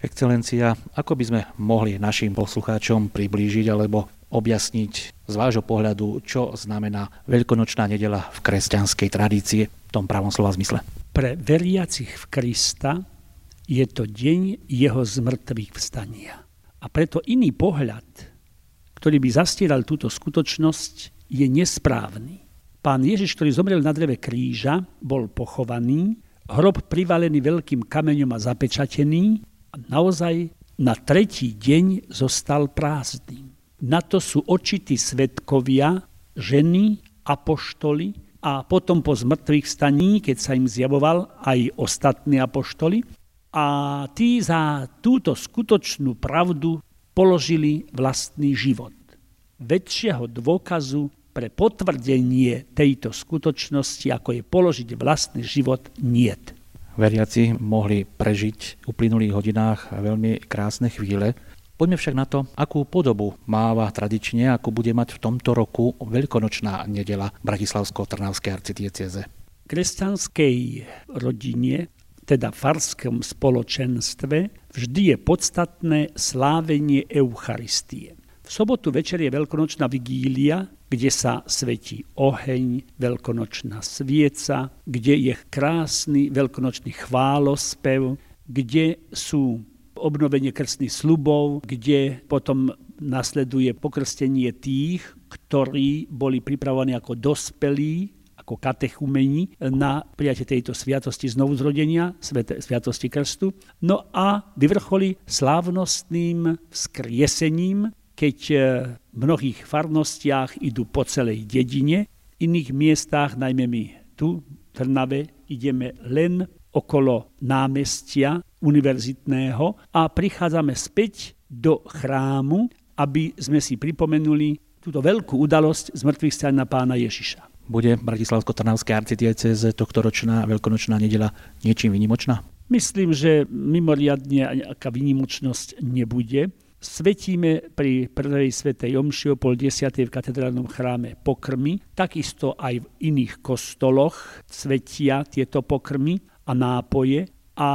Excelencia, ako by sme mohli našim poslucháčom priblížiť alebo objasniť z vášho pohľadu, čo znamená Veľkonočná nedeľa v kresťanskej tradícii v tom pravom slova zmysle? Pre veriacich v Krista je to deň jeho zmrtvých vstania. A preto iný pohľad, ktorý by zastieral túto skutočnosť, je nesprávny. Pán Ježiš, ktorý zomrel na dreve kríža, bol pochovaný, hrob privalený veľkým kameňom a zapečatený, a naozaj na tretí deň zostal prázdny. Na to sú očití svedkovia, ženy, apoštoli a potom po zmrtvých vstaní, keď sa im zjavoval, aj ostatní apoštoli. A tí za túto skutočnú pravdu položili vlastný život. Väčšieho dôkazu pre potvrdenie tejto skutočnosti, ako je položiť vlastný život, niet. Veriaci mohli prežiť v uplynulých hodinách veľmi krásne chvíle. Poďme však na to, akú podobu máva tradične, akú bude mať v tomto roku Veľkonočná nedeľa Bratislavsko-Trnavskej arcidiecéze. V kresťanskej rodine, teda farskom spoločenstve, vždy je podstatné slávenie Eucharistie. V sobotu večer je veľkonočná vigília, kde sa svetí oheň, veľkonočná svieca, kde je krásny veľkonočný chválospev, kde sú obnovenie krstných sľubov, kde potom nasleduje pokrstenie tých, ktorí boli pripravovaní ako dospelí, ako katechumeni na prijatie tejto sviatosti znovuzrodenia, sviatosti krstu. No a vyvrcholí slávnostným vzkriesením, keď v mnohých farnostiach idú po celej dedine, v iných miestach, najmä my tu v Trnave, ideme len okolo námestia univerzitného a prichádzame späť do chrámu, aby sme si pripomenuli túto veľkú udalosť zmrtvých vstania Pána Ježiša. Bude Bratislavsko-Trnavskej arcidiecéze tohtoročná veľkonočná nedeľa niečím výnimočná? Myslím, že mimoriadne aká výnimočnosť nebude. Svetíme pri prvej svätej omši o 9:30 v katedrálnom chráme pokrmy, takisto aj v iných kostoloch svetia tieto pokrmy a nápoje. A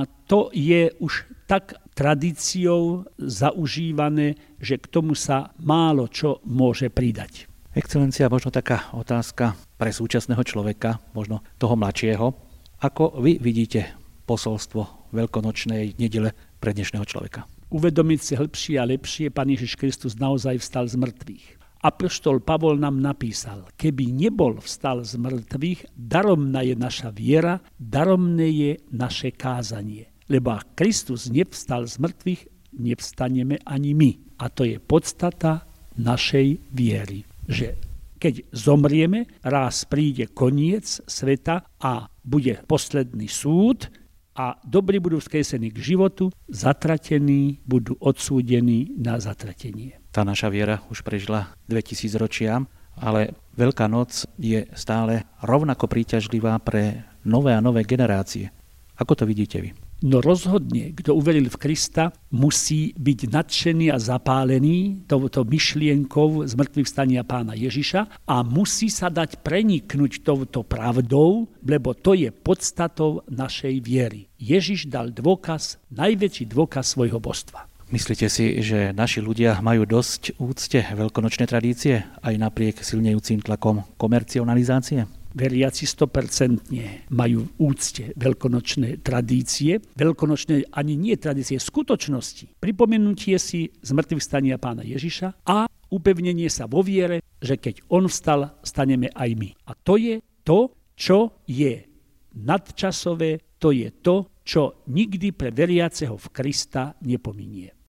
to je už tak tradíciou zaužívané, že k tomu sa málo čo môže pridať. Excelencia, možno taká otázka pre súčasného človeka, možno toho mladšieho. Ako vy vidíte posolstvo veľkonočnej nedele pre dnešného človeka? Uvedomiť si hĺbšie a lepšie, Pán Ježiš Kristus naozaj vstal z mŕtvych. Apoštol Pavol nám napísal, keby nebol vstal z mŕtvych, daromná je naša viera, daromné je naše kázanie. Lebo ak Kristus nevstal z mŕtvych, nevstaneme ani my. A to je podstata našej viery. Že keď zomrieme, raz príde koniec sveta a bude posledný súd, a dobrí budú vzkriesení k životu, zatratení budú odsúdení na zatratenie. Tá naša viera už prežila 2000 ročia, ale Veľká noc je stále rovnako príťažlivá pre nové a nové generácie. Ako to vidíte vy? No rozhodne, kto uveril v Krista, musí byť nadšený a zapálený touto myšlienkou z mŕtvych vstania Pána Ježiša a musí sa dať preniknúť touto pravdou, lebo to je podstatou našej viery. Ježiš dal dôkaz, najväčší dôkaz svojho božstva. Myslíte si, že naši ľudia majú dosť úcte veľkonočnej tradície aj napriek silnejúcim tlakom komercionalizácie? Veriaci 100% majú v úcte veľkonočné tradície. Veľkonočné ani nie tradície, skutočnosti. Pripomenutie si zmrtvých vstania Pána Ježiša a upevnenie sa vo viere, že keď on vstal, staneme aj my. A to je to, čo je nadčasové, to je to, čo nikdy pre veriaceho v Krista nepominie.